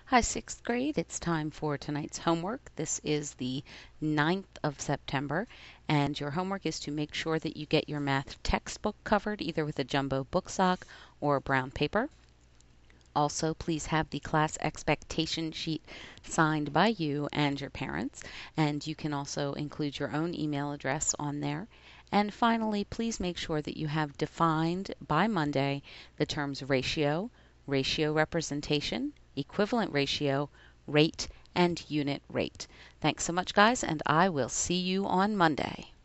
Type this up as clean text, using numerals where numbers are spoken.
Hi, sixth grade. It's time for tonight's homework. This is the 9th of September, and your homework is to make sure that you get your math textbook covered either with a jumbo book sock or brown paper. Also, please have the class expectation sheet signed by you and your parents, and you can also include your own email address on there. And finally, please make sure that you have defined by Monday the terms ratio, ratio representation, equivalent ratio, rate, and unit rate. Thanks so much, guys, and I will see you on Monday.